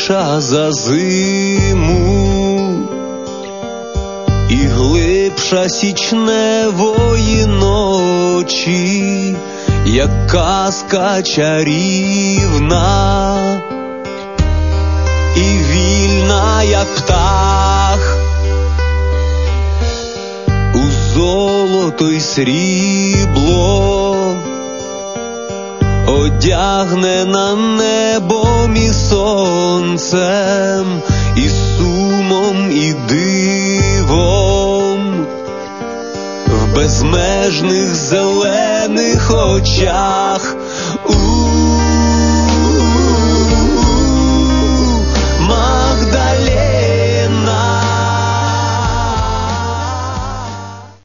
тепліша за зиму, і глибша січневої ночі, як казка чарівна, і вільна, як птах, у золото й срібло, одягнена небом і сонцем, і сумом, і дивом, в безмежних зелених очах